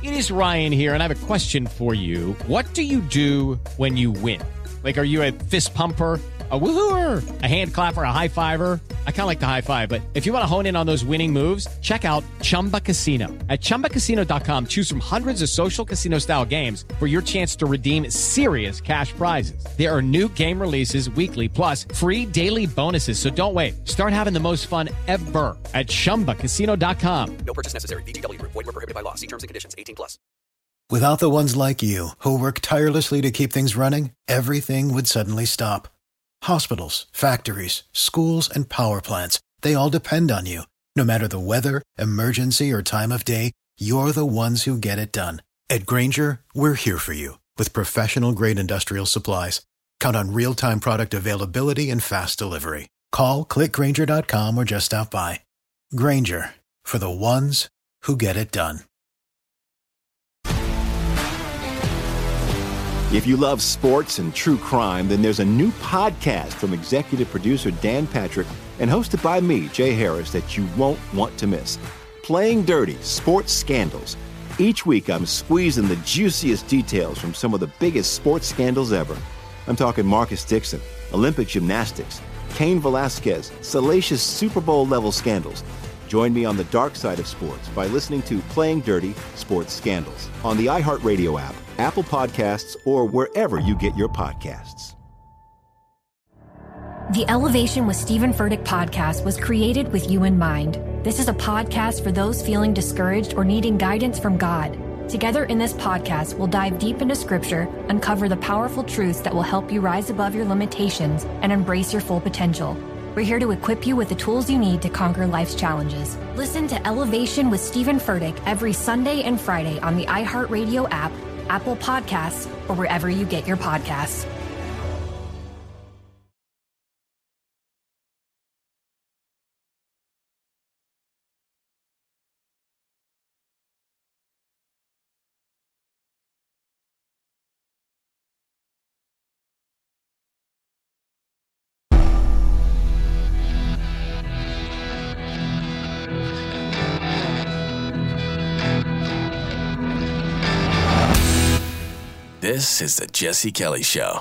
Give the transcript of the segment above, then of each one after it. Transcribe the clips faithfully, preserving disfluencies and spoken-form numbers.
It is Ryan here, and I have a question for you. What do you do when you win? Like, are you a fist pumper, a woohooer, a hand clapper, a high fiver? I kind of like the high five, but if you want to hone in on those winning moves, check out Chumba Casino. At chumba casino dot com, choose from hundreds of social casino-style games for your chance to redeem serious cash prizes. There are new game releases weekly, plus free daily bonuses. So don't wait. Start having the most fun ever at chumba casino dot com. No purchase necessary. V G W Group. Void where prohibited by law. See terms and conditions. eighteen plus. Without the ones like you, who work tirelessly to keep things running, everything would suddenly stop. Hospitals, factories, schools, and power plants, they all depend on you. No matter the weather, emergency, or time of day, you're the ones who get it done. At Grainger, we're here for you with professional-grade industrial supplies. Count on real-time product availability and fast delivery. Call, click Grainger dot com, or just stop by. Grainger, for the ones who get it done. If you love sports and true crime, then there's a new podcast from executive producer Dan Patrick and hosted by me, Jay Harris, that you won't want to miss. Playing Dirty: Sports Scandals. Each week, I'm squeezing the juiciest details from some of the biggest sports scandals ever. I'm talking Marcus Dixon, Olympic gymnastics, Cain Velasquez, salacious Super Bowl-level scandals. Join me on the dark side of sports by listening to Playing Dirty: Sports Scandals on the iHeartRadio app, Apple Podcasts, or wherever you get your podcasts. The Elevation with Stephen Furtick podcast was created with you in mind. This is a podcast for those feeling discouraged or needing guidance from God. Together in this podcast, we'll dive deep into Scripture, uncover the powerful truths that will help you rise above your limitations and embrace your full potential. We're here to equip you with the tools you need to conquer life's challenges. Listen to Elevation with Stephen Furtick every Sunday and Friday on the iHeartRadio app, Apple Podcasts, or wherever you get your podcasts. This is the Jesse Kelly Show.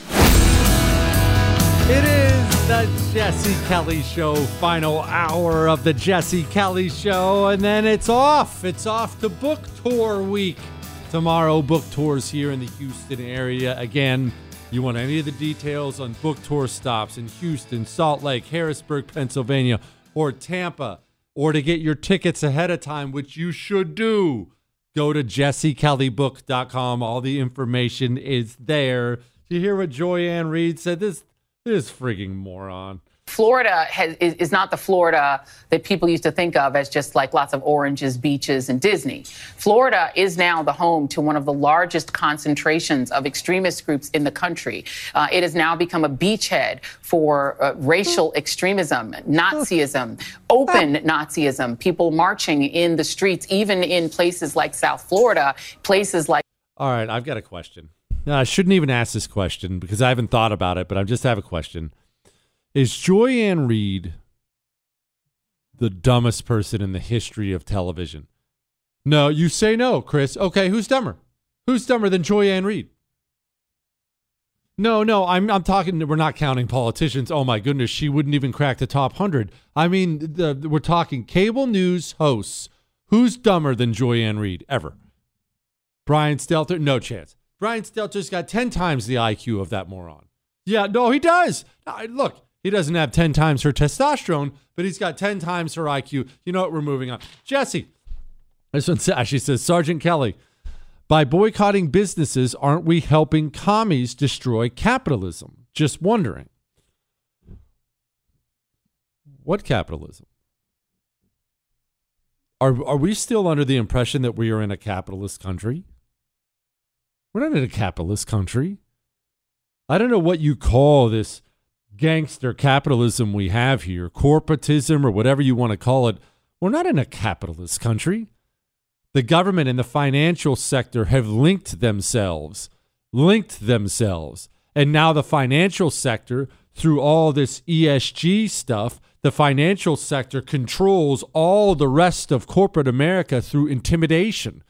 It is the Jesse Kelly Show, final hour of the Jesse Kelly Show, and then it's off. It's off to book tour week. Tomorrow, book tours here in the Houston area. Again, you want any of the details on book tour stops in Houston, Salt Lake, Harrisburg, Pennsylvania, or Tampa, or to get your tickets ahead of time, which you should do, go to jesse kelly book dot com. All the information is there. Did you hear what Joy-Ann Reid said? This, this frigging moron. Florida has, is, is not the Florida that people used to think of as just like lots of oranges, beaches, and Disney. Florida is now the home to one of the largest concentrations of extremist groups in the country. Uh, it has now become a beachhead for uh, racial extremism, Nazism, open Nazism, people marching in the streets, even in places like South Florida, places like... All right, I've got a question. Now, I shouldn't even ask this question because I haven't thought about it, but I just have a question. Is Joy-Ann Reid the dumbest person in the history of television? No, you say no, Chris. Okay, who's dumber? Who's dumber than Joy-Ann Reid? No, no, I'm I'm talking, we're not counting politicians. Oh my goodness, she wouldn't even crack the top one hundred. I mean, the, we're talking cable news hosts. Who's dumber than Joy-Ann Reid ever? Brian Stelter? No chance. Brian Stelter's got ten times the I Q of that moron. Yeah, no, he does. I, look. He doesn't have ten times her testosterone, but he's got ten times her I Q. You know what? We're moving on. Jesse, this one actually says, Sergeant Kelly, by boycotting businesses, aren't we helping commies destroy capitalism? Just wondering. What capitalism? Are, are we still under the impression that we are in a capitalist country? We're not in a capitalist country. I don't know what you call this gangster capitalism we have here, corporatism or whatever you want to call it. We're not in a capitalist country. The government and the financial sector have linked themselves, linked themselves. And now the financial sector, through all this E S G stuff, the financial sector controls all the rest of corporate America through intimidation.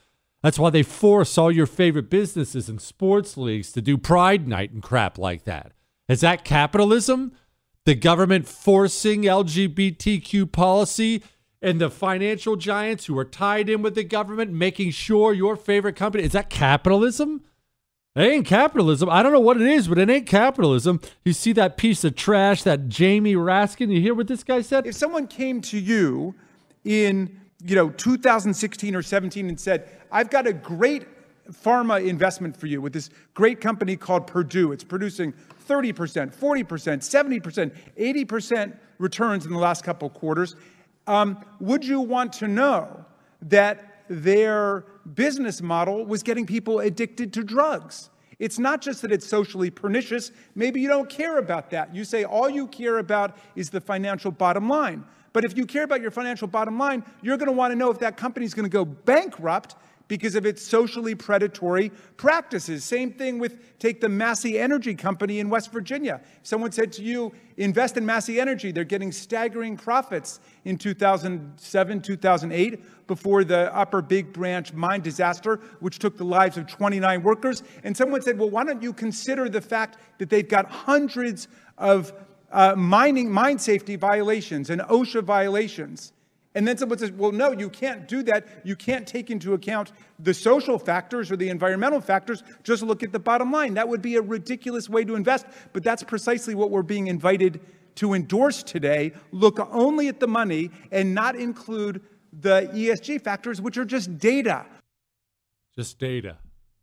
That's why they force all your favorite businesses and sports leagues to do Pride Night and crap like that. Is that capitalism? The government forcing L G B T Q policy and the financial giants who are tied in with the government making sure your favorite company, is that capitalism? It ain't capitalism. I don't know what it is, but it ain't capitalism. You see that piece of trash, that Jamie Raskin, you hear what this guy said? If someone came to you in, you know, two thousand sixteen or seventeen and said, I've got a great pharma investment for you with this great company called Purdue. It's producing thirty percent, forty percent, seventy percent, eighty percent returns in the last couple of quarters. Um, would you want to know that their business model was getting people addicted to drugs? It's not just that it's socially pernicious. Maybe you don't care about that. You say all you care about is the financial bottom line. But if you care about your financial bottom line, you're going to want to know if that company is going to go bankrupt because of its socially predatory practices. Same thing with, take the Massey Energy Company in West Virginia. If someone said to you, invest in Massey Energy, they're getting staggering profits in two thousand seven, two thousand eight, before the Upper Big Branch mine disaster, which took the lives of twenty-nine workers. And someone said, well, why don't you consider the fact that they've got hundreds of uh, mining, mine safety violations and OSHA violations? And then someone says, well, no, you can't do that. You can't take into account the social factors or the environmental factors. Just look at the bottom line. That would be a ridiculous way to invest. But that's precisely what we're being invited to endorse today. Look only at the money and not include the E S G factors, which are just data. Just data.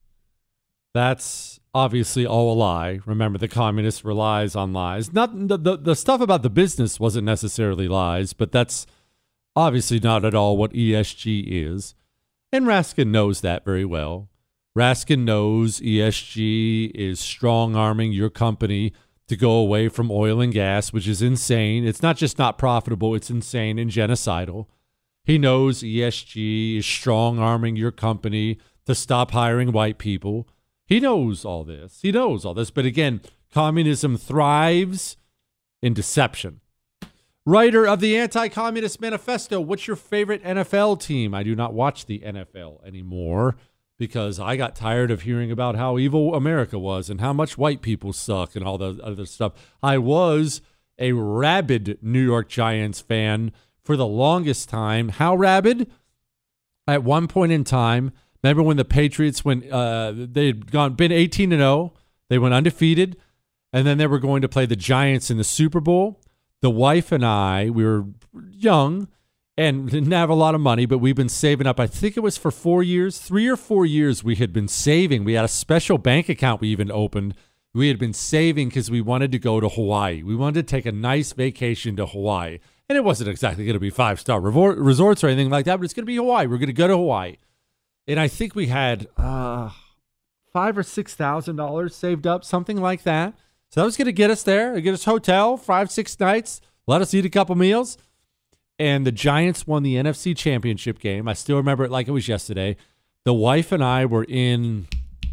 That's obviously all a lie. Remember, the communist relies on lies. Not the, the, the stuff about the business wasn't necessarily lies, but that's obviously not at all what E S G is. And Raskin knows that very well. Raskin knows E S G is strong-arming your company to go away from oil and gas, which is insane. It's not just not profitable, it's insane and genocidal. He knows E S G is strong-arming your company to stop hiring white people. He knows all this. He knows all this. But again, communism thrives in deception. Writer of the Anti-Communist Manifesto, what's your favorite N F L team? I do not watch the N F L anymore because I got tired of hearing about how evil America was and how much white people suck and all the other stuff. I was a rabid New York Giants fan for the longest time. How rabid? At one point in time, remember when the Patriots, when uh, they had gone been eighteen and oh, they went undefeated, and then they were going to play the Giants in the Super Bowl. The wife and I, we were young and didn't have a lot of money, but we've been saving up. I think it was for four years, three or four years we had been saving. We had a special bank account we even opened. We had been saving because we wanted to go to Hawaii. We wanted to take a nice vacation to Hawaii. And it wasn't exactly going to be five-star resorts or anything like that, but it's going to be Hawaii. We're going to go to Hawaii. And I think we had uh, five or six thousand dollars saved up, something like that. So that was going to get us there, get us hotel, five, six nights, let us eat a couple meals. And the Giants won the N F C Championship game. I still remember it like it was yesterday. The wife and I were in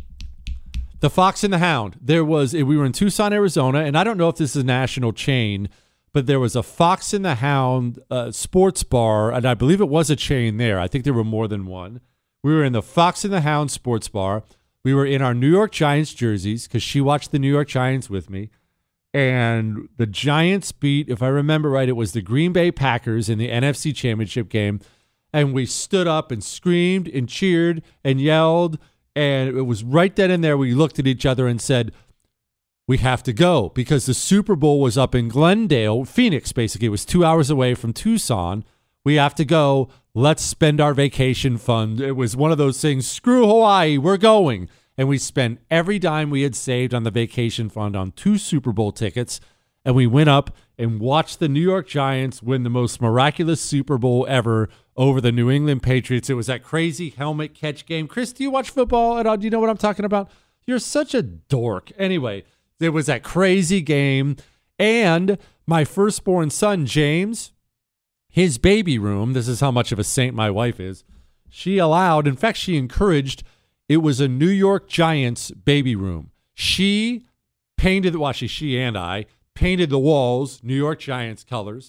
the Fox and the Hound. There was, we were in Tucson, Arizona, and I don't know if this is a national chain, but there was a Fox and the Hound uh, sports bar, and I believe it was a chain there. I think there were more than one. We were in the Fox and the Hound sports bar. We were in our New York Giants jerseys because she watched the New York Giants with me. And the Giants beat, if I remember right, it was the Green Bay Packers in the N F C Championship game. And we stood up and screamed and cheered and yelled. And it was right then and there we looked at each other and said, we have to go because the Super Bowl was up in Glendale, Phoenix, basically. It was two hours away from Tucson. We have to go. Let's spend our vacation fund. It was one of those things, screw Hawaii, we're going. And we spent every dime we had saved on the vacation fund on two Super Bowl tickets. And we went up and watched the New York Giants win the most miraculous Super Bowl ever over the New England Patriots. It was that crazy helmet catch game. Chris, do you watch football at all? Do you know what I'm talking about? You're such a dork. Anyway, there was that crazy game. And my firstborn son, James, his baby room, this is how much of a saint my wife is, she allowed, in fact, she encouraged, it was a New York Giants baby room. She painted, well, she, she and I painted the walls, New York Giants colors.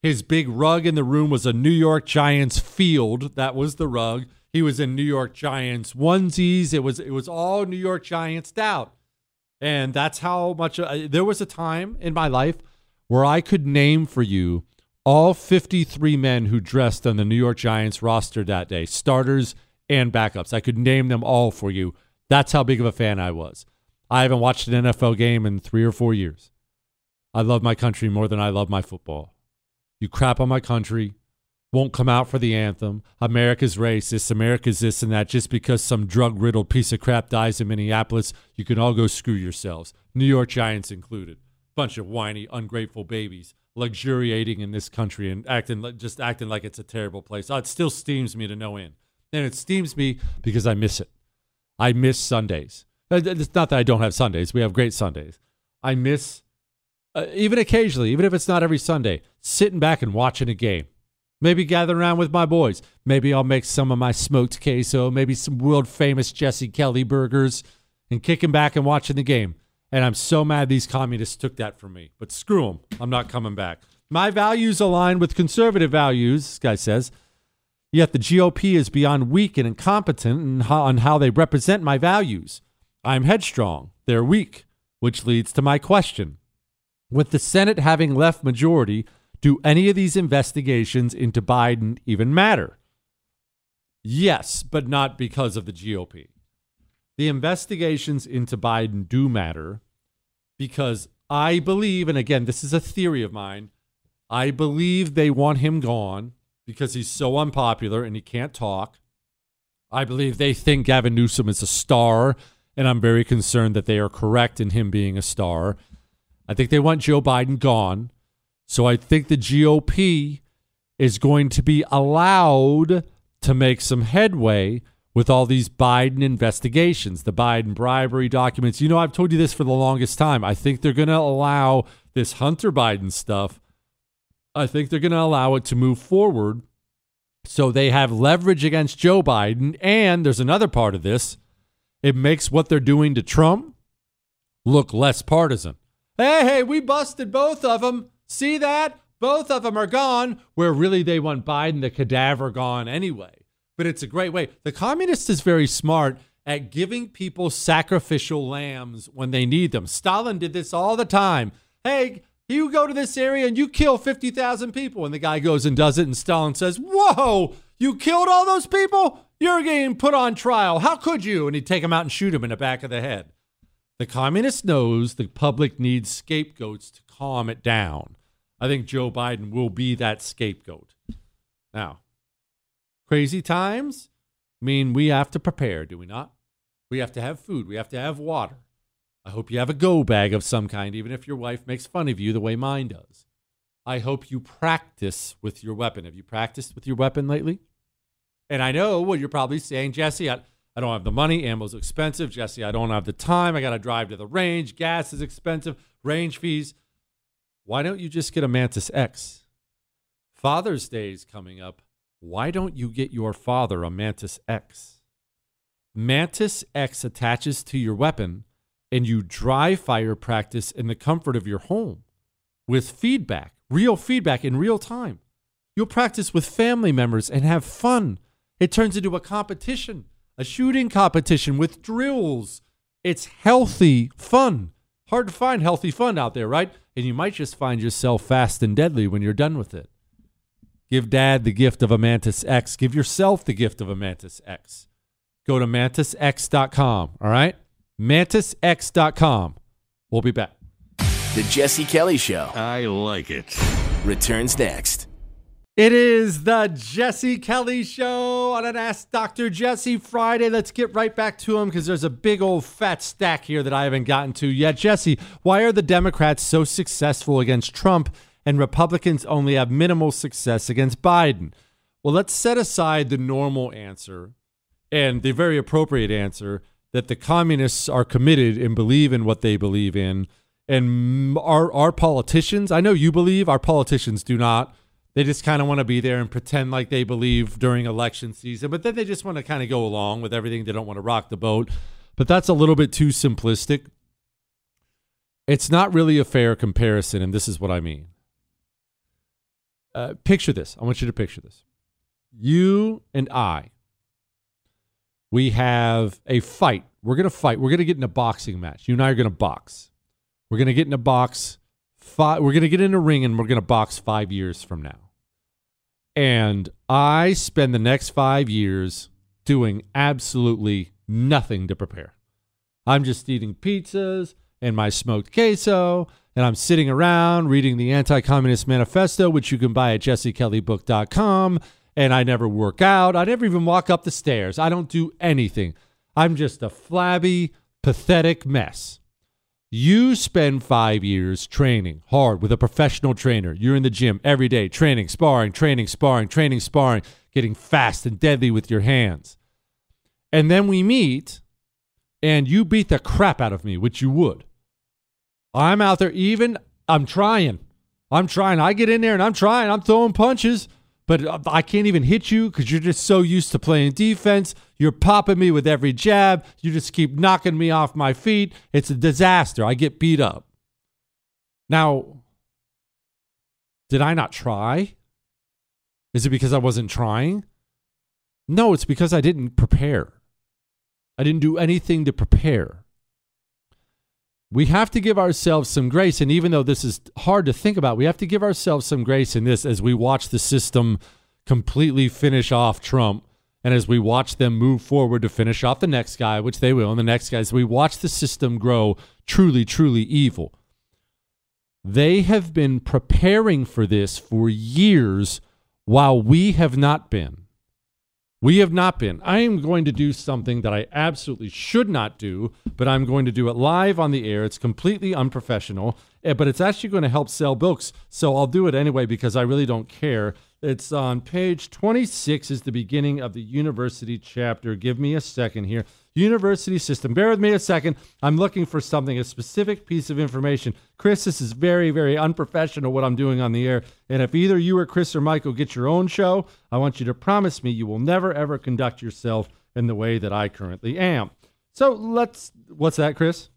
His big rug in the room was a New York Giants field. That was the rug. He was in New York Giants onesies. It was it was all New York Giants out. And that's how much uh, there was a time in my life where I could name for you all fifty-three men who dressed on the New York Giants roster that day, starters and backups. I could name them all for you. That's how big of a fan I was. I haven't watched an N F L game in three or four years. I love my country more than I love my football. You crap on my country, won't come out for the anthem. America's racist. America's this and that. Just because some drug-riddled piece of crap dies in Minneapolis, you can all go screw yourselves. New York Giants included. Bunch of whiny, ungrateful babies luxuriating in this country and acting just acting like it's a terrible place. Oh, it still steams me to no end. And it steams me because I miss it. I miss Sundays. It's not that I don't have Sundays. We have great Sundays. I miss, uh, even occasionally, even if it's not every Sunday, sitting back and watching a game. Maybe gathering around with my boys. Maybe I'll make some of my smoked queso, maybe some world-famous Jesse Kelly burgers, and kicking back and watching the game. And I'm so mad these communists took that from me. But screw them. I'm not coming back. My values align with conservative values, this guy says. Yet the G O P is beyond weak and incompetent in how, on how they represent my values. I'm headstrong. They're weak, which leads to my question. With the Senate having left majority, do any of these investigations into Biden even matter? Yes, but not because of the G O P. The investigations into Biden do matter because I believe, and again, this is a theory of mine, I believe they want him gone because he's so unpopular and he can't talk. I believe they think Gavin Newsom is a star, and I'm very concerned that they are correct in him being a star. I think they want Joe Biden gone. So I think the G O P is going to be allowed to make some headway with all these Biden investigations, the Biden bribery documents. You know, I've told you this for the longest time. I think they're going to allow this Hunter Biden stuff. I think they're going to allow it to move forward so they have leverage against Joe Biden. And there's another part of this. It makes what they're doing to Trump look less partisan. Hey, hey, we busted both of them. See that? Both of them are gone, where really they want Biden, the cadaver, gone anyway. But it's a great way. The communist is very smart at giving people sacrificial lambs when they need them. Stalin did this all the time. Hey, you go to this area and you kill fifty thousand people. And the guy goes and does it, and Stalin says, whoa, you killed all those people? You're getting put on trial. How could you? And he'd take him out and shoot him in the back of the head. The communist knows the public needs scapegoats to calm it down. I think Joe Biden will be that scapegoat. Now, crazy times mean we have to prepare, do we not? We have to have food. We have to have water. I hope you have a go bag of some kind, even if your wife makes fun of you the way mine does. I hope you practice with your weapon. Have you practiced with your weapon lately? And I know what you're probably saying, Jesse, I, I don't have the money. Ammo's expensive. Jesse, I don't have the time. I got to drive to the range. Gas is expensive. Range fees. Why don't you just get a Mantis X? Father's Day is coming up. Why don't you get your father a Mantis X? Mantis X attaches to your weapon, and you dry fire practice in the comfort of your home with feedback, real feedback in real time. You'll practice with family members and have fun. It turns into a competition, a shooting competition with drills. It's healthy fun. Hard to find healthy fun out there, right? And you might just find yourself fast and deadly when you're done with it. Give dad the gift of a Mantis X. Give yourself the gift of a Mantis X. Go to mantis x dot com, all right? mantis x dot com. We'll be back. The Jesse Kelly Show I like it. returns next. It is the Jesse Kelly Show on an Ask Doctor Jesse Friday. Let's get right back to him because there's a big old fat stack here that I haven't gotten to yet. Jesse, why are the Democrats so successful against Trump and Republicans only have minimal success against Biden? Well, let's set aside the normal answer and the very appropriate answer that the communists are committed and believe in what they believe in. And our, our politicians, I know you believe, our politicians do not. They just kind of want to be there and pretend like they believe during election season, but then they just want to kind of go along with everything. They don't want to rock the boat. But that's a little bit too simplistic. It's not really a fair comparison, and this is what I mean. uh, picture this. I want you to picture this. You and I, we have a fight. We're going to fight. We're going to get in a boxing match. You and I are going to box. We're going to get in a box. Five, we're going to get in a ring, and we're going to box five years from now. And I spend the next five years doing absolutely nothing to prepare. I'm just eating pizzas and my smoked queso, and I'm sitting around reading the Anti-Communist Manifesto, which you can buy at jesse kelly book dot com, and I never work out. I never even walk up the stairs. I don't do anything. I'm just a flabby, pathetic mess. You spend five years training hard with a professional trainer. You're in the gym every day, training, sparring, training, sparring, training, sparring, getting fast and deadly with your hands. And then we meet, and you beat the crap out of me, which you would. I'm out there even, I'm trying. I'm trying. I get in there, and I'm trying. I'm throwing punches, but I can't even hit you because you're just so used to playing defense. You're popping me with every jab. You just keep knocking me off my feet. It's a disaster. I get beat up. Now, did I not try? Is it because I wasn't trying? No, it's because I didn't prepare. I didn't do anything to prepare. We have to give ourselves some grace, and even though this is hard to think about, we have to give ourselves some grace in this as we watch the system completely finish off Trump, and as we watch them move forward to finish off the next guy, which they will, and the next guy, as we watch the system grow truly, truly evil. They have been preparing for this for years while we have not been. We have not been. I am going to do something that I absolutely should not do, but I'm going to do it live on the air. It's completely unprofessional, but it's actually going to help sell books, so I'll do it anyway because I really don't care. It's on page twenty-six is the beginning of the university chapter. Give me a second here. University system. Bear with me a second. I'm looking for something, a specific piece of information. Chris, this is very, very unprofessional what I'm doing on the air. And if either you or Chris or Michael get your own show, I want you to promise me you will never, ever conduct yourself in the way that I currently am. So let's, what's that, Chris?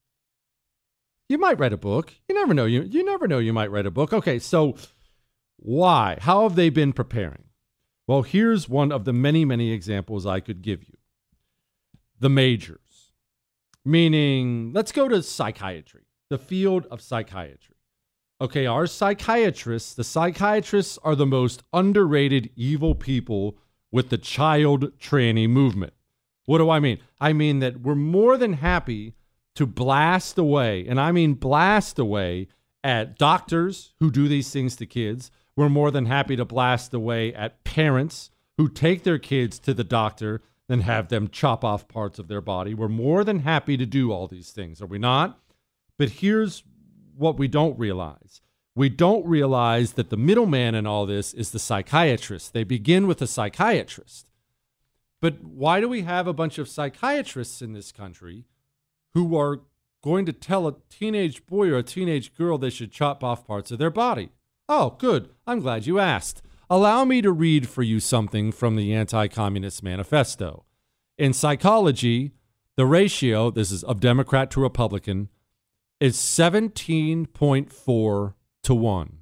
You might write a book. You never know. You, you never know you might write a book. Okay, so why? How have they been preparing? Well, here's one of the many, many examples I could give you. The majors, meaning let's go to psychiatry, the field of psychiatry. Okay, our psychiatrists, the psychiatrists are the most underrated evil people with the child tranny movement. What do I mean? I mean that we're more than happy to blast away, and I mean blast away at doctors who do these things to kids. We're more than happy to blast away at parents who take their kids to the doctor and have them chop off parts of their body. We're more than happy to do all these things, are we not? But here's what we don't realize. We don't realize that the middleman in all this is the psychiatrist. They begin with a psychiatrist. But why do we have a bunch of psychiatrists in this country who are going to tell a teenage boy or a teenage girl they should chop off parts of their body? Oh, good. I'm glad you asked. Allow me to read for you something from the Anti-Communist Manifesto. In psychology, the ratio, this is of Democrat to Republican, is seventeen point four to one.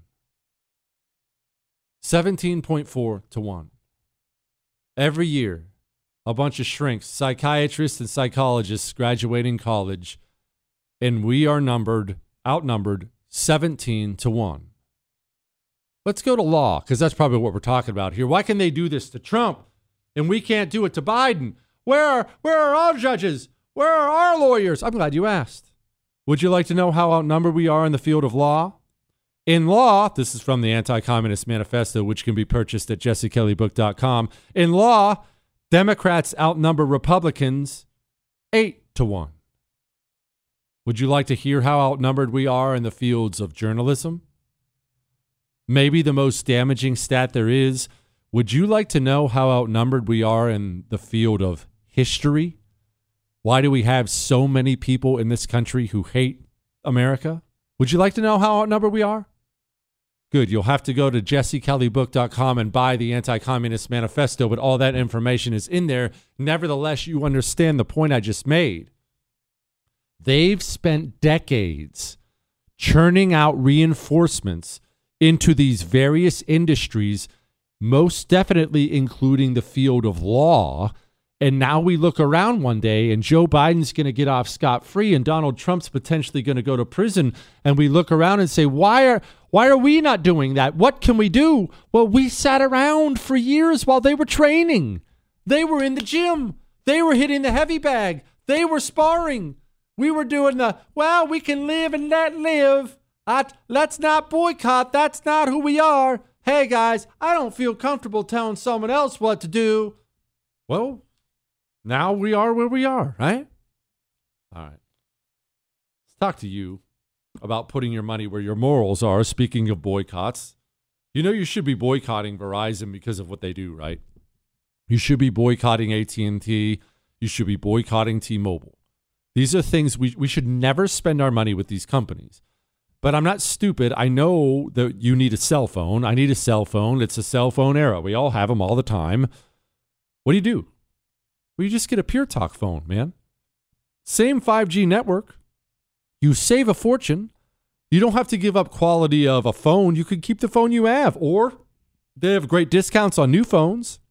seventeen point four to one. Every year, a bunch of shrinks, psychiatrists and psychologists graduating college, and we are numbered, outnumbered seventeen to one. Let's go to law, because that's probably what we're talking about here. Why can they do this to Trump, and we can't do it to Biden? Where are, where are our judges? Where are our lawyers? I'm glad you asked. Would you like to know how outnumbered we are in the field of law? In law, this is from the Anti-Communist Manifesto, which can be purchased at jesse kelly book dot com. In law, Democrats outnumber Republicans eight to one. Would you like to hear how outnumbered we are in the fields of journalism? Maybe the most damaging stat there is. Would you like to know how outnumbered we are in the field of history? Why do we have so many people in this country who hate America? Would you like to know how outnumbered we are? Good. You'll have to go to jesse kelly book dot com and buy the Anti-Communist Manifesto, but all that information is in there. Nevertheless, you understand the point I just made. They've spent decades churning out reinforcements into these various industries, most definitely including the field of law. And now we look around one day and Joe Biden's going to get off scot-free and Donald Trump's potentially going to go to prison. And we look around and say, why are why are we not doing that? What can we do? Well, we sat around for years while they were training. They were in the gym. They were hitting the heavy bag. They were sparring. We were doing the, well, we can live and let live. I, let's not boycott. That's not who we are. Hey, guys, I don't feel comfortable telling someone else what to do. Well, now we are where we are, right? All right. Let's talk to you about putting your money where your morals are. Speaking of boycotts, you know you should be boycotting Verizon because of what they do, right? You should be boycotting A T and T. You should be boycotting T-Mobile. These are things we we should never spend our money with these companies. But I'm not stupid. I know that you need a cell phone. I need a cell phone. It's a cell phone era. We all have them all the time. What do you do? Well, you just get a Pure Talk phone, man. Same five G network. You save a fortune. You don't have to give up quality of a phone. You could keep the phone you have. Or they have great discounts on new phones.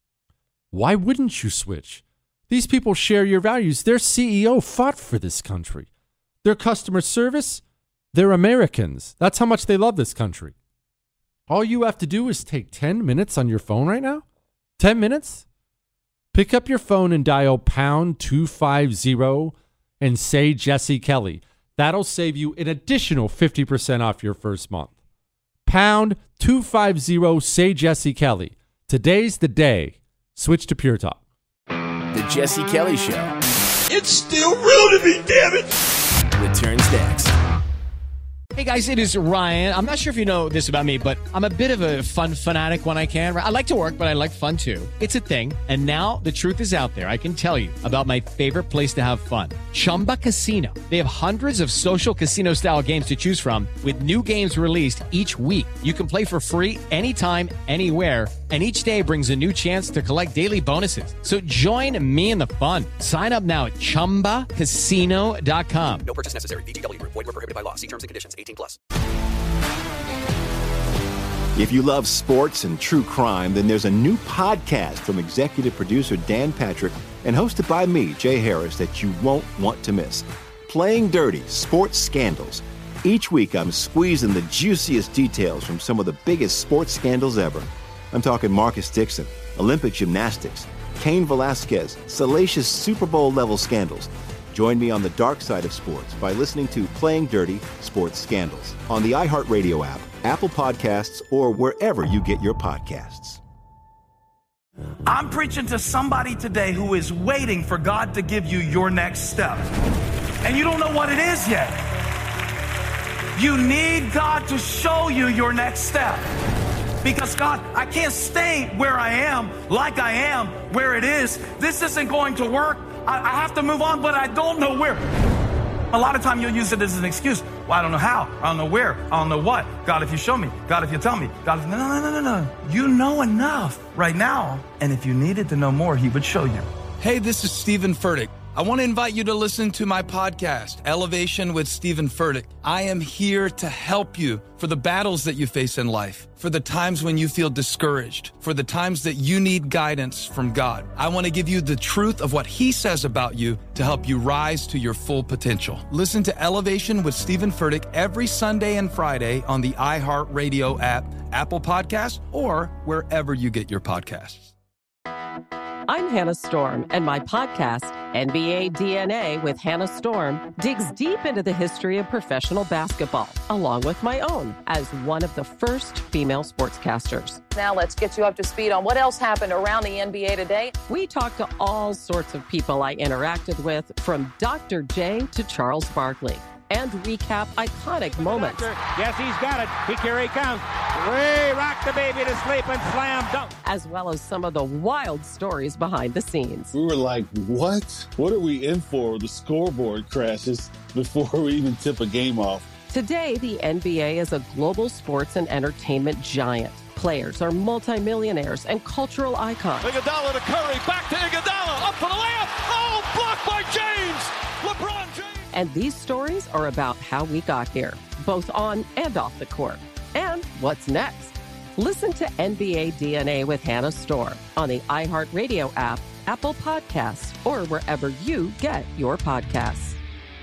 Why wouldn't you switch? These people share your values. Their C E O fought for this country. Their customer service, they're Americans. That's how much they love this country. All you have to do is take ten minutes on your phone right now. ten minutes. Pick up your phone and dial pound two fifty and say Jesse Kelly. That'll save you an additional fifty percent off your first month. Pound two fifty, say Jesse Kelly. Today's the day. Switch to Pure Talk. The Jesse Kelly Show It's still real to me, damn it! returns next. Hey guys, it is Ryan. I'm not sure if you know this about me, but I'm a bit of a fun fanatic when I can. I like to work, but I like fun too. It's a thing. And now the truth is out there. I can tell you about my favorite place to have fun. Chumba Casino. They have hundreds of social casino style games to choose from with new games released each week. You can play for free anytime, anywhere. And each day brings a new chance to collect daily bonuses. So join me in the fun. Sign up now at chumba casino dot com. No purchase necessary. V G W. Void where prohibited by law. See terms and conditions. eighteen plus. If you love sports and true crime, then there's a new podcast from executive producer Dan Patrick and hosted by me, Jay Harris, that you won't want to miss. Playing Dirty: Sports Scandals. Each week, I'm squeezing the juiciest details from some of the biggest sports scandals ever. I'm talking Marcus Dixon, Olympic gymnastics, Cain Velasquez, salacious Super Bowl-level scandals. Join me on the dark side of sports by listening to Playing Dirty: Sports Scandals on the iHeartRadio app, Apple Podcasts, or wherever you get your podcasts. I'm preaching to somebody today who is waiting for God to give you your next step. And you don't know what it is yet. You need God to show you your next step. Because God, I can't stay where I am, like I am, where it is. This isn't going to work. I, I have to move on, but I don't know where. A lot of time you'll use it as an excuse. Well, I don't know how. I don't know where. I don't know what. God, if you show me. God, if you tell me. God, if... No, no, no, no, no. You know enough right now. And if you needed to know more, he would show you. Hey, this is Stephen Furtick. I want to invite you to listen to my podcast, Elevation with Stephen Furtick. I am here to help you for the battles that you face in life, for the times when you feel discouraged, for the times that you need guidance from God. I want to give you the truth of what he says about you to help you rise to your full potential. Listen to Elevation with Stephen Furtick every Sunday and Friday on the iHeartRadio app, Apple Podcasts, or wherever you get your podcasts. I'm Hannah Storm, and my podcast, N B A D N A with Hannah Storm, digs deep into the history of professional basketball, along with my own, as one of the first female sportscasters. Now let's get you up to speed on what else happened around the N B A today. We talked to all sorts of people I interacted with, from Doctor J to Charles Barkley, and recap iconic moments. Yes, he's got it. Here he comes. Way rock the baby to sleep and slam dunk. As well as some of the wild stories behind the scenes. We were like, what? What are we in for? The scoreboard crashes before we even tip a game off. Today, the N B A is a global sports and entertainment giant. Players are multimillionaires and cultural icons. Iguodala to Curry, back to Iguodala, up for the layup. Oh, blocked by James. LeBron James. And these stories are about how we got here, both on and off the court. and what's next. Listen to N B A D N A with Hannah Storm on the iHeartRadio app, Apple Podcasts, or wherever you get your podcasts.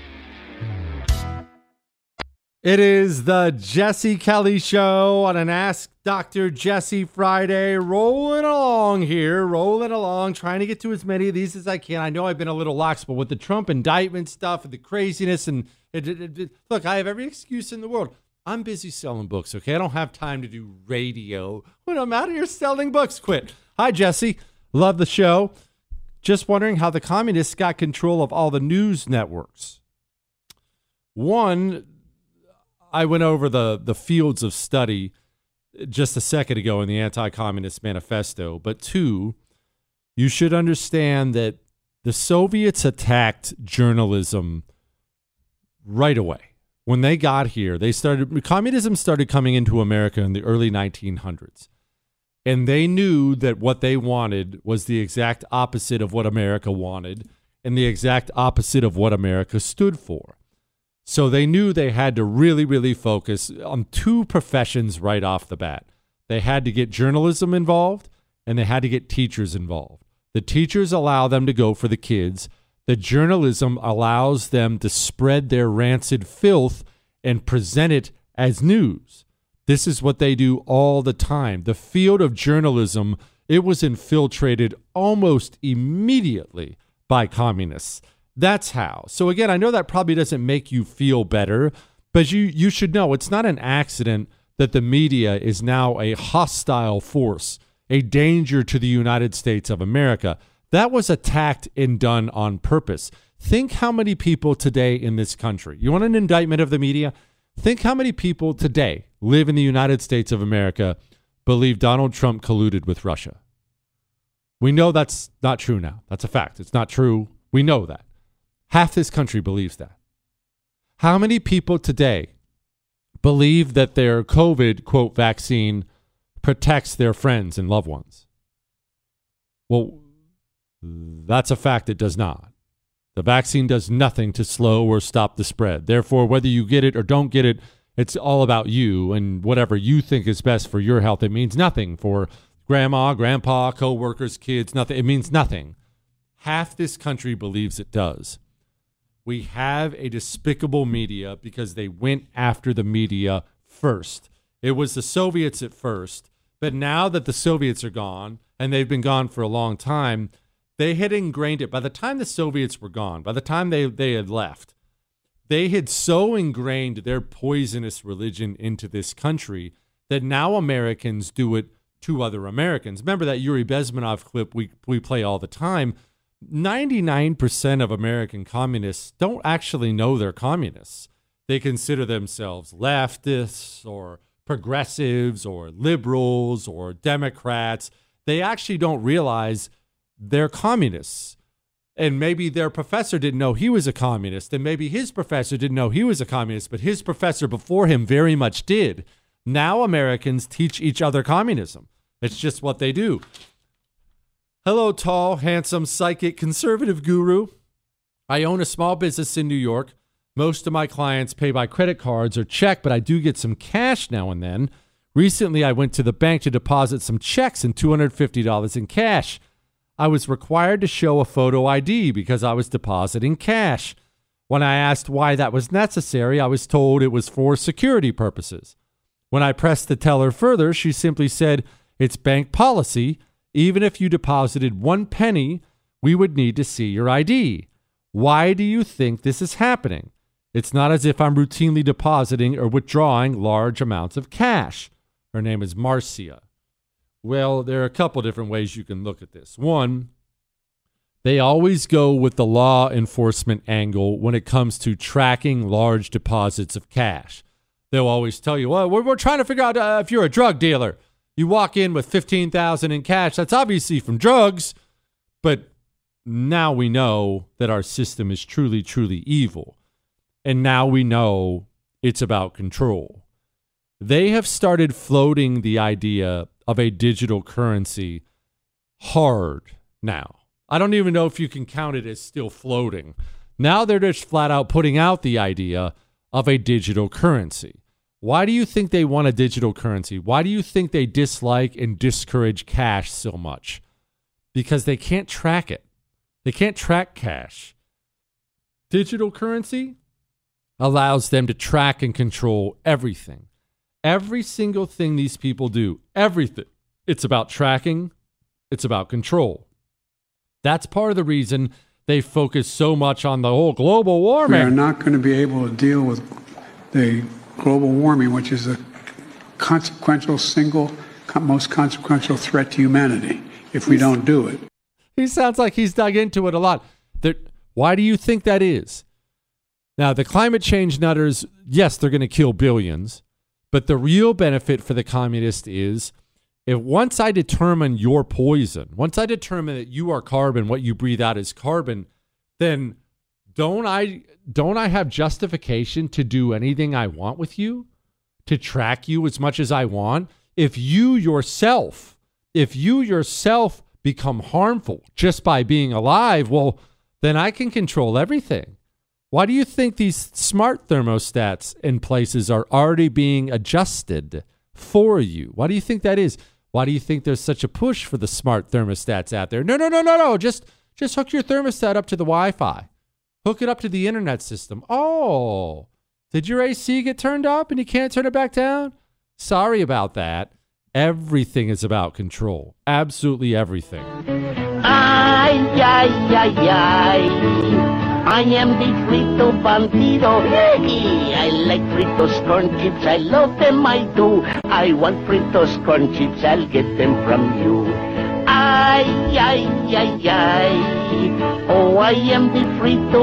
It is the Jesse Kelly Show on an Ask Doctor Jesse Friday. Rolling along here, rolling along, trying to get to as many of these as I can. I know I've been a little lax, but with the Trump indictment stuff and the craziness, and it, it, it, look, I have every excuse in the world. I'm busy selling books, okay? I don't have time to do radio. When I'm out here selling books, quit. Hi, Jesse. Love the show. Just wondering how the communists got control of all the news networks. One, I went over the, the fields of study just a second ago in the Anti-Communist Manifesto. But two, you should understand that the Soviets attacked journalism right away. When they got here, they started communism started coming into America in the early nineteen hundreds. And they knew that what they wanted was the exact opposite of what America wanted and the exact opposite of what America stood for. So they knew they had to really, really focus on two professions right off the bat. They had to get journalism involved, and they had to get teachers involved. The teachers allow them to go for the kids. The journalism allows them to spread their rancid filth and present it as news. This is what they do all the time. The field of journalism, it was infiltrated almost immediately by communists. That's how. So again, I know that probably doesn't make you feel better, but you, you should know it's not an accident that the media is now a hostile force, a danger to the United States of America. That was attacked and done on purpose. Think how many people today in this country, you want an indictment of the media? Think how many people today live in the United States of America believe Donald Trump colluded with Russia. We know that's not true now. That's a fact. It's not true. We know that. Half this country believes that. How many people today believe that their COVID, quote, vaccine protects their friends and loved ones? Well, that's a fact. It does not. The vaccine does nothing to slow or stop the spread. Therefore, whether you get it or don't get it, it's all about you and whatever you think is best for your health. It means nothing for grandma, grandpa, co-workers, kids, nothing. It means nothing. Half this country believes it does. We have a despicable media because they went after the media first. It was the Soviets at first, but now that the Soviets are gone, and they've been gone for a long time, they had ingrained it. By the time the Soviets were gone, by the time they, they had left, they had so ingrained their poisonous religion into this country that now Americans do it to other Americans. Remember that Yuri Bezmenov clip we, we play all the time? ninety-nine percent of American communists don't actually know they're communists. They consider themselves leftists or progressives or liberals or Democrats. They actually don't realize they're communists. And maybe their professor didn't know he was a communist, and maybe his professor didn't know he was a communist, but his professor before him very much did. Now Americans teach each other communism. It's just what they do. Hello, tall, handsome, psychic, conservative guru. I own a small business in New York. Most of my clients pay by credit cards or check, but I do get some cash now and then. Recently, I went to the bank to deposit some checks and two hundred fifty dollars in cash. I was required to show a photo I D because I was depositing cash. When I asked why that was necessary, I was told it was for security purposes. When I pressed the teller further, she simply said, "It's bank policy. Even if you deposited one penny, we would need to see your I D. Why do you think this is happening? It's not as if I'm routinely depositing or withdrawing large amounts of cash." Her name is Marcia. Well, there are a couple different ways you can look at this. One, they always go with the law enforcement angle when it comes to tracking large deposits of cash. They'll always tell you, well, we're, we're trying to figure out uh, if you're a drug dealer. You walk in with fifteen thousand dollars in cash. That's obviously from drugs. But now we know that our system is truly, truly evil. And now we know it's about control. They have started floating the idea of a digital currency hard now. I don't even know if you can count it as still floating. Now they're just flat out putting out the idea of a digital currency. Why do you think they want a digital currency? Why do you think they dislike and discourage cash so much? Because they can't track it. They can't track cash. Digital currency allows them to track and control everything. Every single thing these people do, everything. It's about tracking. It's about control. That's part of the reason they focus so much on the whole global warming. We are not going to be able to deal with the global warming, which is a consequential, single, most consequential threat to humanity if we don't do it. He sounds like he's dug into it a lot. They're, why do you think that is? Now, the climate change nutters, yes, they're going to kill billions, but the real benefit for the communist is if once I determine your poison, once I determine that you are carbon, what you breathe out is carbon, then don't I don't I have justification to do anything I want with you, to track you as much as I want? If you yourself, if you yourself become harmful just by being alive, well, then I can control everything. Why do you think these smart thermostats in places are already being adjusted for you? Why do you think that is? Why do you think there's such a push for the smart thermostats out there? No, no, no, no, no. Just, just hook your thermostat up to the Wi-Fi. Hook it up to the internet system. Oh, did your A C get turned up and you can't turn it back down? Sorry about that. Everything is about control. Absolutely everything. Ay, ay, ay, ay. I am the frito bandido. Hey, I like Fritos corn chips. I love them, I do. I want Fritos corn chips. I'll get them from you. Ay, ay, ay, ay. Oh, I am the frito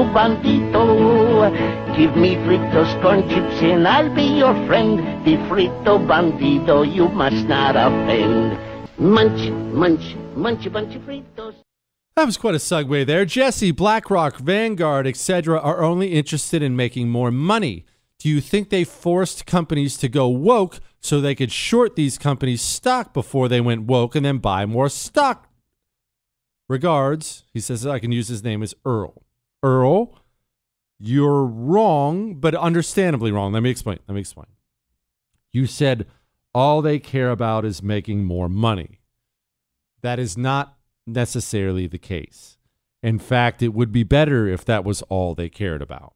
bandido. Give me Fritos corn chips and I'll be your friend. The frito bandido, you must not offend. Munch, munch, munch a bunch of Fritos. That was quite a segue there. Jesse, BlackRock, Vanguard, et cetera are only interested in making more money. Do you think they forced companies to go woke so they could short these companies' stock before they went woke and then buy more stock? Regards, he says I can use his name as Earl. Earl, you're wrong, but understandably wrong. Let me explain. Let me explain. You said all they care about is making more money. That is not necessarily the case. In fact, it would be better if that was all they cared about.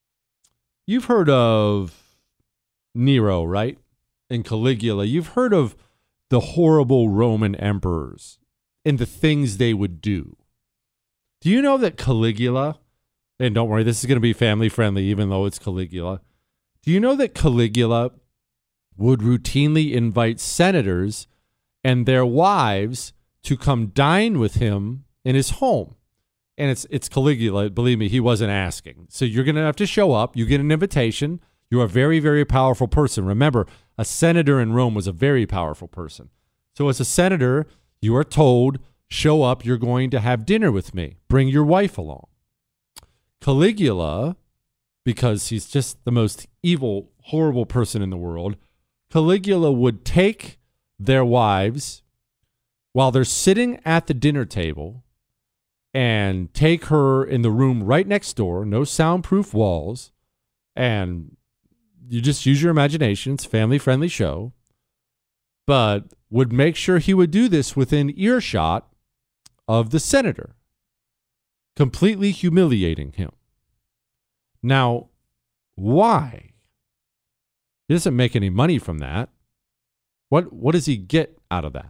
You've heard of Nero, right? And Caligula. You've heard of the horrible Roman emperors and the things they would do. Do you know that Caligula, and don't worry, this is going to be family friendly even though it's Caligula. Do you know that Caligula would routinely invite senators and their wives to come dine with him in his home? And it's it's Caligula. Believe me, he wasn't asking. So you're going to have to show up. You get an invitation. You're a very, very powerful person. Remember, a senator in Rome was a very powerful person. So as a senator, you are told, show up. You're going to have dinner with me. Bring your wife along. Caligula, because he's just the most evil, horrible person in the world, Caligula would take their wives while they're sitting at the dinner table and take her in the room right next door, no soundproof walls, and you just use your imagination. It's a family-friendly show, but would make sure he would do this within earshot of the senator, completely humiliating him. Now, why? He doesn't make any money from that. What, what does he get out of that?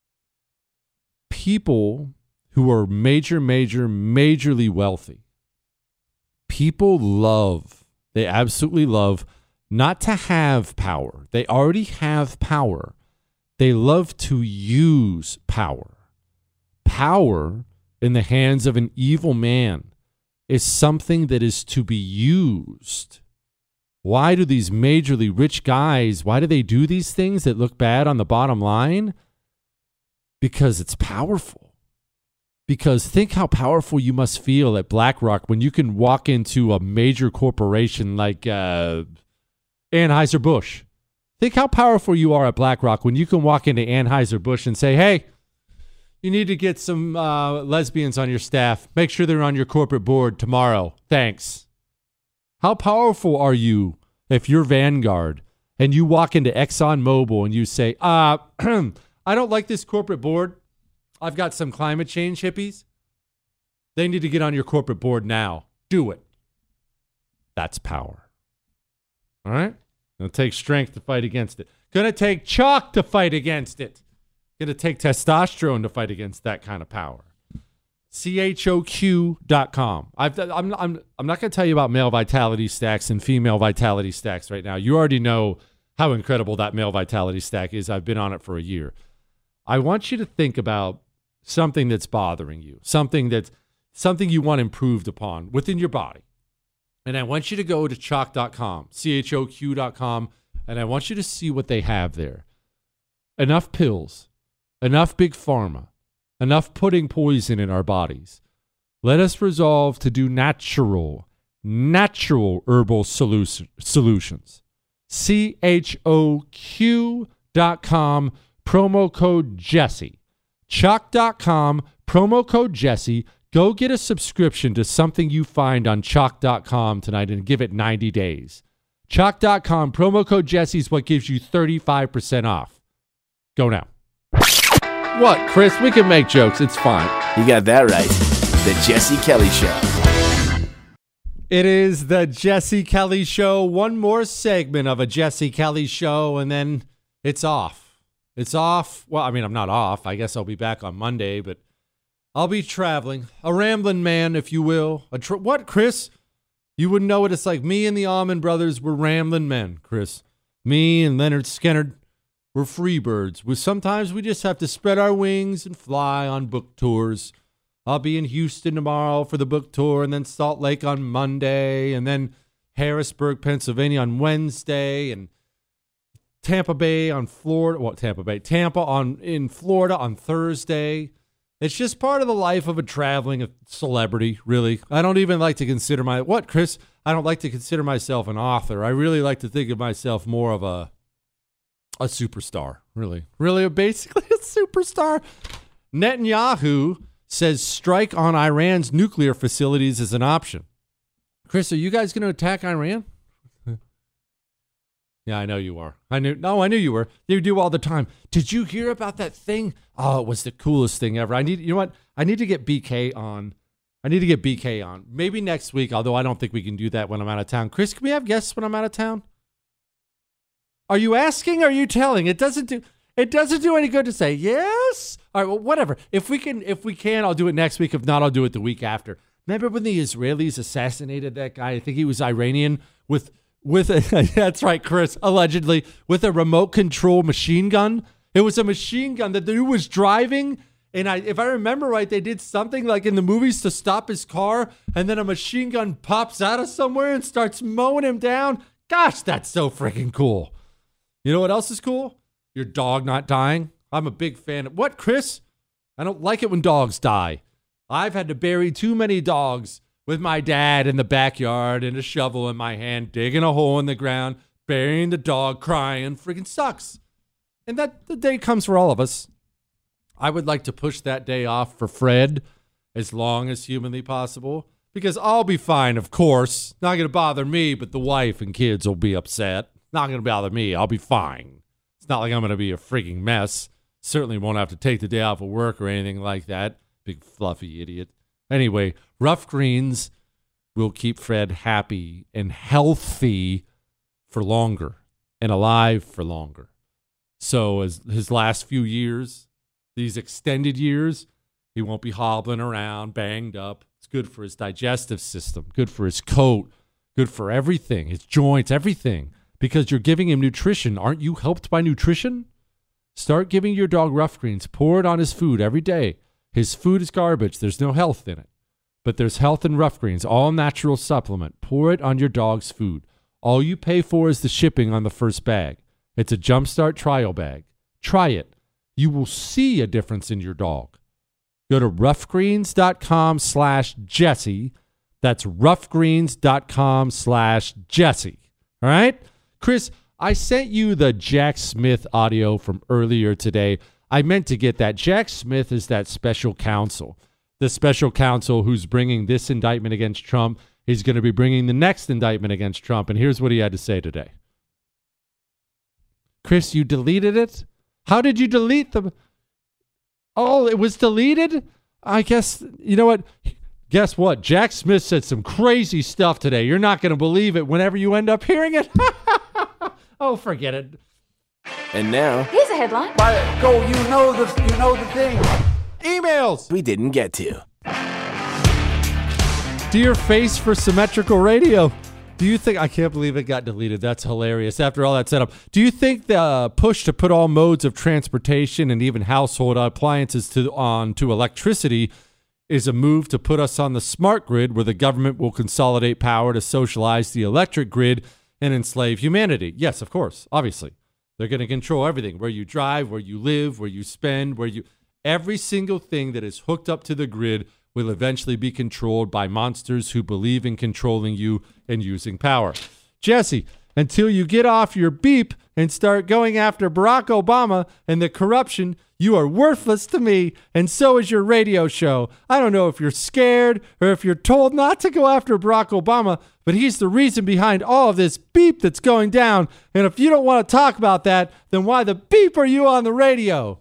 People who are major, major, majorly wealthy, people love, they absolutely love not to have power. They already have power. They love to use power. Power in the hands of an evil man is something that is to be used. Why do these majorly rich guys, why do they do these things that look bad on the bottom line? Because it's powerful. Because think how powerful you must feel at BlackRock when you can walk into a major corporation like uh, Anheuser-Busch. Think how powerful you are at BlackRock when you can walk into Anheuser-Busch and say, hey, you need to get some uh, lesbians on your staff. Make sure they're on your corporate board tomorrow. Thanks. How powerful are you if you're Vanguard and you walk into ExxonMobil and you say, uh, I don't like this corporate board. I've got some climate change hippies. They need to get on your corporate board now. Do it. That's power. All right? It'll take strength to fight against it. Gonna take chalk to fight against it. Gonna take testosterone to fight against that kind of power. C H O Q dot com. I've, I'm, I'm, I'm not going to tell you about male vitality stacks and female vitality stacks right now. You already know how incredible that male vitality stack is. I've been on it for a year. I want you to think about something that's bothering you, something that's something you want improved upon within your body. And I want you to go to chalk dot com, C H O Q dot com, and I want you to see what they have there. Enough pills, enough big pharma, enough putting poison in our bodies. Let us resolve to do natural, natural herbal solu- solutions. C H O Q dot com, promo code Jesse. chalk dot com, promo code Jesse. Go get a subscription to something you find on chalk dot com tonight and give it ninety days. chalk dot com, promo code Jesse is what gives you thirty-five percent off. Go now. What, Chris? We can make jokes. It's fine. You got that right. The Jesse Kelly Show. It is the Jesse Kelly Show. One more segment of a Jesse Kelly Show, and then it's off. It's off. Well, I mean, I'm not off. I guess I'll be back on Monday, but I'll be traveling. A rambling man, if you will. A tr- what, Chris? You wouldn't know what it's like. Me and the Allman Brothers were rambling men, Chris. Me and Leonard Skinner were free birds. We, sometimes we just have to spread our wings and fly on book tours. I'll be in Houston tomorrow for the book tour, and then Salt Lake on Monday, and then Harrisburg, Pennsylvania on Wednesday, and Tampa Bay on Florida. Well, Tampa Bay, Tampa on in Florida on Thursday. It's just part of the life of a traveling celebrity, really. I don't even like to consider my what, Chris? I don't like to consider myself an author. I really like to think of myself more of a a superstar, really, really, basically a superstar. Netanyahu says strike on Iran's nuclear facilities is an option. Chris, are you guys going to attack Iran? Yeah, I know you are. I knew. No, I knew you were. You do all the time. Did you hear about that thing? Oh, it was the coolest thing ever. I need. You know what? I need to get B K on. I need to get B K on. Maybe next week. Although I don't think we can do that when I'm out of town. Chris, can we have guests when I'm out of town? Are you asking? Or are you telling? It doesn't do. It doesn't do any good to say yes. All right. Well, whatever. If we can, if we can, I'll do it next week. If not, I'll do it the week after. Remember when the Israelis assassinated that guy? I think he was Iranian with. With a, that's right, Chris, allegedly, with a remote control machine gun. It was a machine gun that the dude was driving. And I, if I remember right, they did something like in the movies to stop his car. And then a machine gun pops out of somewhere and starts mowing him down. Gosh, that's so freaking cool. You know what else is cool? Your dog not dying. I'm a big fan of what, Chris? I don't like it when dogs die. I've had to bury too many dogs with my dad in the backyard and a shovel in my hand, digging a hole in the ground, burying the dog, crying. Freaking sucks. And that the day comes for all of us. I would like to push that day off for Fred as long as humanly possible, because I'll be fine, of course. Not going to bother me, but the wife and kids will be upset. Not going to bother me. I'll be fine. It's not like I'm going to be a freaking mess. Certainly won't have to take the day off of work or anything like that. Big fluffy idiot. Anyway, Rough Greens will keep Fred happy and healthy for longer and alive for longer. So as his last few years, these extended years, he won't be hobbling around, banged up. It's good for his digestive system, good for his coat, good for everything, his joints, everything, because you're giving him nutrition. Aren't you helped by nutrition? Start giving your dog Rough Greens. Pour it on his food every day. His food is garbage. There's no health in it. But there's health in Rough Greens, all natural supplement. Pour it on your dog's food. All you pay for is the shipping on the first bag. It's a Jumpstart trial bag. Try it. You will see a difference in your dog. Go to roughgreens.com slash Jesse. That's roughgreens.com slash Jesse. All right? Chris, I sent you the Jack Smith audio from earlier today. I meant to get that. Jack Smith is that special counsel. The special counsel who's bringing this indictment against Trump is going to be bringing the next indictment against Trump. And here's what he had to say today. Chris, you deleted it? How did you delete them? Oh, it was deleted? I guess, you know what? Guess what? Jack Smith said some crazy stuff today. You're not going to believe it whenever you end up hearing it. Oh, forget it. And now, Here's a headline. By go, you know the you know the thing. Emails we didn't get to. Dear Face for Symmetrical Radio, do you think, I can't believe it got deleted. That's hilarious. After all that setup, do you think the uh, push to put all modes of transportation and even household appliances to on to electricity is a move to put us on the smart grid, where the government will consolidate power to socialize the electric grid and enslave humanity? Yes, of course. Obviously. They're going to control everything, where you drive, where you live, where you spend, where you... Every single thing that is hooked up to the grid will eventually be controlled by monsters who believe in controlling you and using power. Jesse, until you get off your beep and start going after Barack Obama and the corruption, you are worthless to me, and so is your radio show. I don't know if you're scared or if you're told not to go after Barack Obama, but he's the reason behind all of this beep that's going down. And if you don't want to talk about that, then why the beep are you on the radio?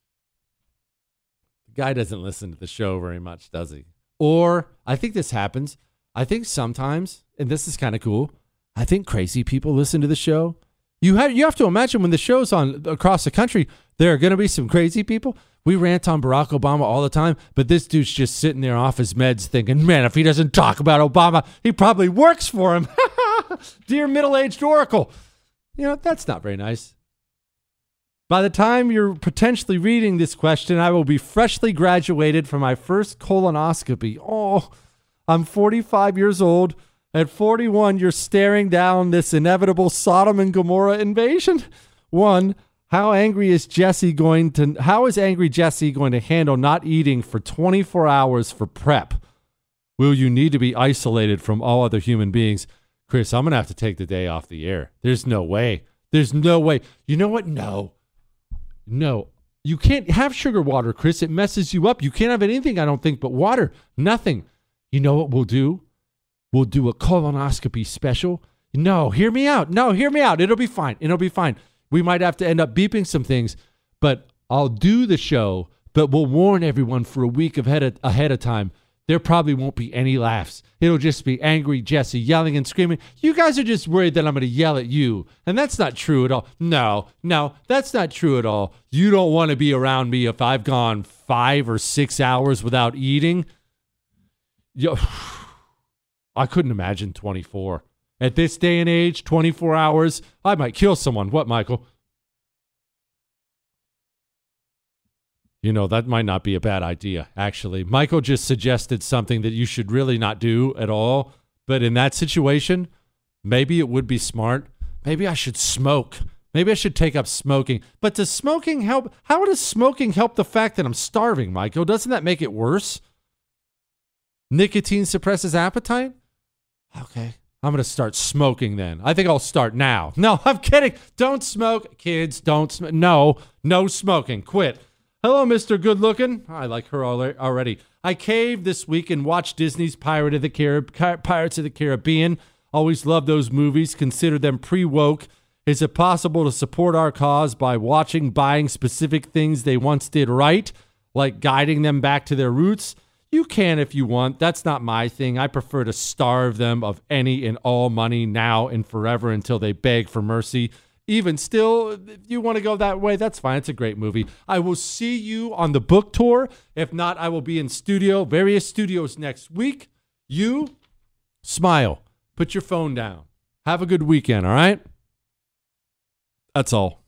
The guy doesn't listen to the show very much, does he? Or, I think this happens. I think sometimes, and this is kind of cool, I think crazy people listen to the show. You have you have to imagine when the show's on across the country, there are going to be some crazy people. We rant on Barack Obama all the time, but this dude's just sitting there off his meds thinking, man, if he doesn't talk about Obama, he probably works for him. Dear middle-aged oracle. You know, that's not very nice. By the time you're potentially reading this question, I will be freshly graduated from my first colonoscopy. Oh, I'm forty-five years old. At forty-one, you're staring down this inevitable Sodom and Gomorrah invasion. One, how angry is Jesse going to, how is angry Jesse going to handle not eating for twenty-four hours for prep? Will you need to be isolated from all other human beings? Chris, I'm going to have to take the day off the air. There's no way. There's no way. You know what? No. No. You can't have sugar water, Chris. It messes you up. You can't have anything, I don't think, but water. Nothing. You know what we'll do? We'll do a colonoscopy special. No, hear me out. No, hear me out. It'll be fine. It'll be fine. We might have to end up beeping some things, but I'll do the show, but we'll warn everyone for a week ahead of, ahead of time. There probably won't be any laughs. It'll just be angry Jesse yelling and screaming. You guys are just worried that I'm going to yell at you, and that's not true at all. No, no, that's not true at all. You don't want to be around me if I've gone five or six hours without eating. Yo. I couldn't imagine twenty-four. At this day and age, twenty-four hours, I might kill someone. What, Michael? You know, that might not be a bad idea, actually. Michael just suggested something that you should really not do at all. But in that situation, maybe it would be smart. Maybe I should smoke. Maybe I should take up smoking. But does smoking help? How does smoking help the fact that I'm starving, Michael? Doesn't that make it worse? Nicotine suppresses appetite? Okay, I'm going to start smoking then. I think I'll start now. No, I'm kidding. Don't smoke. Kids, don't smoke. No, no smoking. Quit. Hello, Mister Good Looking. I like her already. I caved this week and watched Disney's Pirate of the Carib- Pirates of the Caribbean. Always loved those movies. Consider them pre-woke. Is it possible to support our cause by watching, buying specific things they once did right, like guiding them back to their roots? You can if you want. That's not my thing. I prefer to starve them of any and all money now and forever until they beg for mercy. Even still, if you want to go that way, that's fine. It's a great movie. I will see you on the book tour. If not, I will be in studio, various studios next week. You, smile. Put your phone down. Have a good weekend, all right? That's all.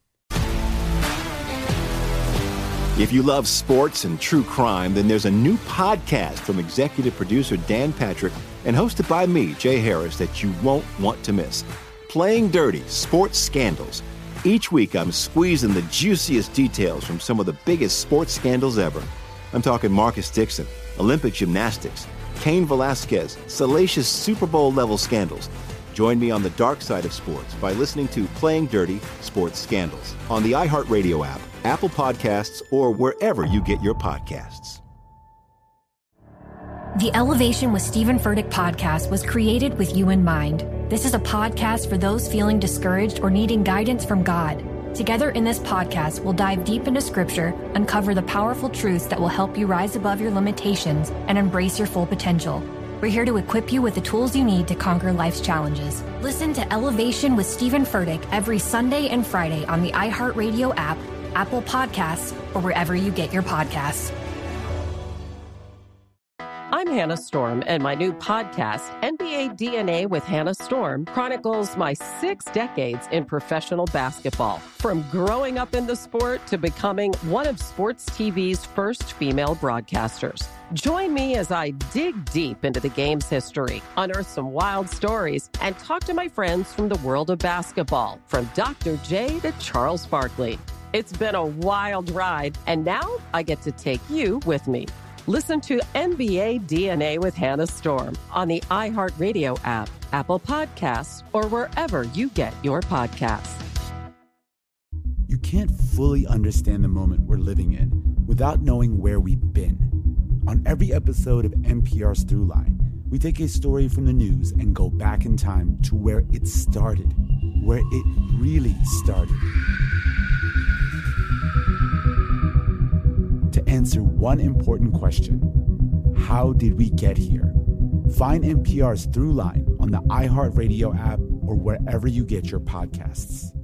If you love sports and true crime, then there's a new podcast from executive producer Dan Patrick and hosted by me, Jay Harris, that you won't want to miss. Playing Dirty: Sports Scandals. Each week, I'm squeezing the juiciest details from some of the biggest sports scandals ever. I'm talking Marcus Dixon, Olympic gymnastics, Cain Velasquez, salacious Super Bowl-level scandals. Join me on the dark side of sports by listening to Playing Dirty: Sports Scandals on the iHeartRadio app, Apple Podcasts, or wherever you get your podcasts. The Elevation with Stephen Furtick podcast was created with you in mind. This is a podcast for those feeling discouraged or needing guidance from God. Together in this podcast, we'll dive deep into Scripture, uncover the powerful truths that will help you rise above your limitations and embrace your full potential. We're here to equip you with the tools you need to conquer life's challenges. Listen to Elevation with Stephen Furtick every Sunday and Friday on the iHeartRadio app, Apple Podcasts, or wherever you get your podcasts. I'm Hannah Storm, and my new podcast, N B A D N A with Hannah Storm, chronicles my six decades in professional basketball. From growing up in the sport to becoming one of sports T V's first female broadcasters. Join me as I dig deep into the game's history, unearth some wild stories, and talk to my friends from the world of basketball, from Doctor J to Charles Barkley. It's been a wild ride, and now I get to take you with me. Listen to N B A D N A with Hannah Storm on the iHeartRadio app, Apple Podcasts, or wherever you get your podcasts. You can't fully understand the moment we're living in without knowing where we've been. On every episode of N P R's Throughline, we take a story from the news and go back in time to where it started, where it really started. To answer one important question: how did we get here? Find N P R's Throughline on the iHeartRadio app or wherever you get your podcasts.